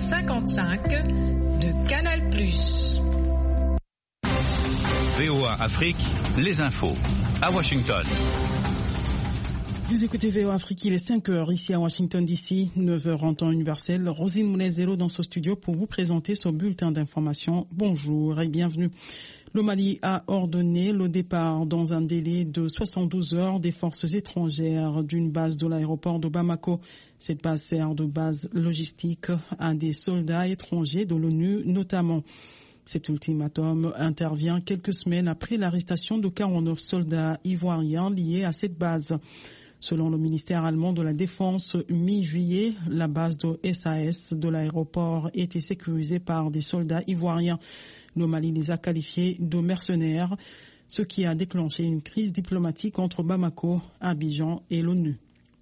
55 de Canal+. VOA Afrique, les infos. À Washington. Vous écoutez VOA Afrique, il est 5 heures ici à Washington DC, 9 heures en temps universel. Rosine Mounel-Zelo dans ce studio pour vous présenter son bulletin d'information. Bonjour et bienvenue. Le Mali a ordonné le départ dans un délai de 72 heures des forces étrangères d'une base de l'aéroport de Bamako. Cette base sert de base logistique à des soldats étrangers de l'ONU notamment. Cet ultimatum intervient quelques semaines après l'arrestation de 49 soldats ivoiriens liés à cette base. Selon le ministère allemand de la Défense, mi-juillet, la base de SAS de l'aéroport était sécurisée par des soldats ivoiriens. Le Mali les a qualifiés de mercenaires, ce qui a déclenché une crise diplomatique entre Bamako, Abidjan et l'ONU.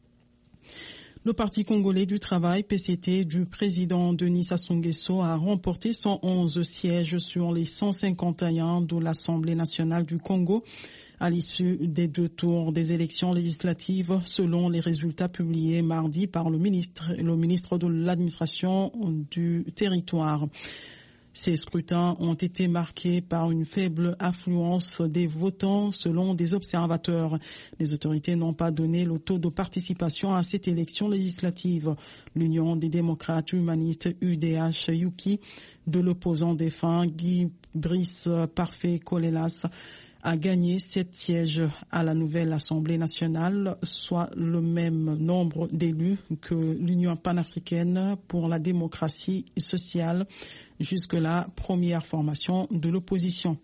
Le Parti congolais du travail, PCT, du président Denis Sassou Nguesso a remporté 111 sièges sur les 151 de l'Assemblée nationale du Congo à l'issue des 2 tours des élections législatives, selon les résultats publiés mardi par le ministre de l'administration du territoire. Ces scrutins ont été marqués par une faible affluence des votants selon des observateurs. Les autorités n'ont pas donné le taux de participation à cette élection législative. L'Union des démocrates humanistes UDH-UKI de l'opposant défunt Guy Brice Parfait Colelas a gagné 7 sièges à la nouvelle Assemblée nationale, soit le même nombre d'élus que l'Union panafricaine pour la démocratie sociale, jusque-là première formation de l'opposition.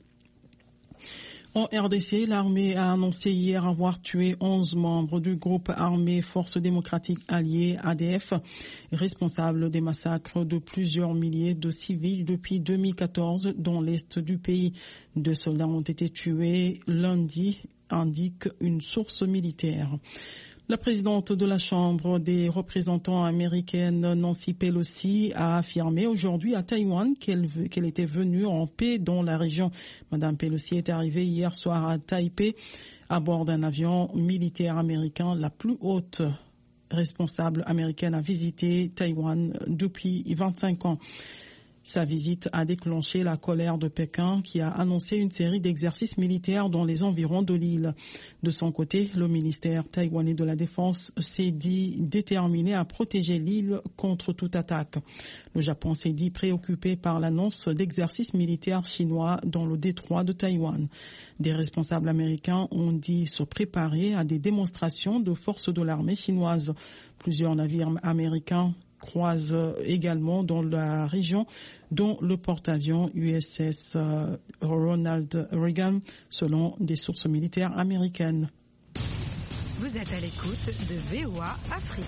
En RDC, l'armée a annoncé hier avoir tué 11 membres du groupe armé Forces démocratiques alliées ADF, responsable des massacres de plusieurs milliers de civils depuis 2014 dans l'est du pays. 2 soldats ont été tués lundi, indique une source militaire. La présidente de la Chambre des représentants américaine, Nancy Pelosi, a affirmé aujourd'hui à Taïwan qu'elle était venue en paix dans la région. Madame Pelosi est arrivée hier soir à Taipei à bord d'un avion militaire américain, la plus haute responsable américaine à visiter Taïwan depuis 25 ans. Sa visite a déclenché la colère de Pékin qui a annoncé une série d'exercices militaires dans les environs de l'île. De son côté, le ministère taïwanais de la Défense s'est dit déterminé à protéger l'île contre toute attaque. Le Japon s'est dit préoccupé par l'annonce d'exercices militaires chinois dans le détroit de Taïwan. Des responsables américains ont dit se préparer à des démonstrations de forces de l'armée chinoise. Plusieurs navires américains croisent également dans la région, dont le porte-avions USS Ronald Reagan, selon des sources militaires américaines. Vous êtes à l'écoute de VOA Afrique.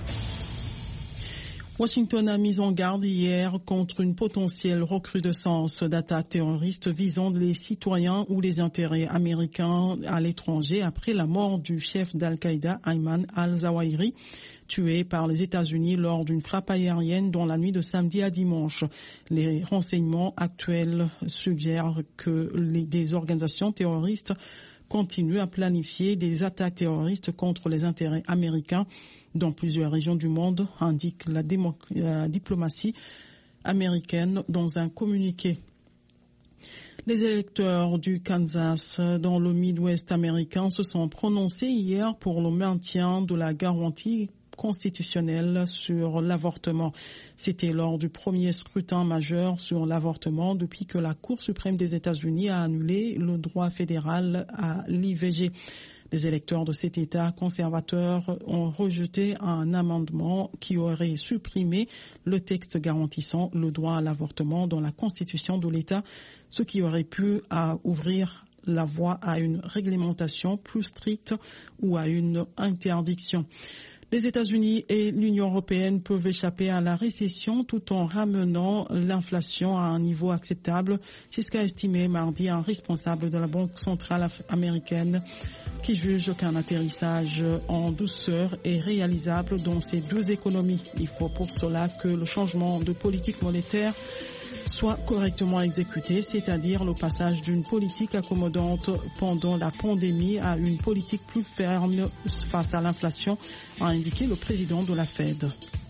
Washington a mis en garde hier contre une potentielle recrudescence d'attaques terroristes visant les citoyens ou les intérêts américains à l'étranger après la mort du chef d'Al-Qaïda, Ayman al-Zawahiri, tué par les États-Unis lors d'une frappe aérienne dans la nuit de samedi à dimanche. Les renseignements actuels suggèrent que des organisations terroristes continuent à planifier des attaques terroristes contre les intérêts américains dans plusieurs régions du monde, indique la diplomatie américaine dans un communiqué. Les électeurs du Kansas dans le Midwest américain se sont prononcés hier pour le maintien de la garantie constitutionnelle sur l'avortement. C'était lors du premier scrutin majeur sur l'avortement depuis que la Cour suprême des États-Unis a annulé le droit fédéral à l'IVG. Les électeurs de cet État conservateur ont rejeté un amendement qui aurait supprimé le texte garantissant le droit à l'avortement dans la Constitution de l'État, ce qui aurait pu ouvrir la voie à une réglementation plus stricte ou à une interdiction. Les États-Unis et l'Union européenne peuvent échapper à la récession tout en ramenant l'inflation à un niveau acceptable. C'est ce qu'a estimé mardi un responsable de la Banque centrale américaine qui juge qu'un atterrissage en douceur est réalisable dans ces deux économies. Il faut pour cela que le changement de politique monétaire soit correctement exécuté, c'est-à-dire le passage d'une politique accommodante pendant la pandémie à une politique plus ferme face à l'inflation, a indiqué le président de la Fed.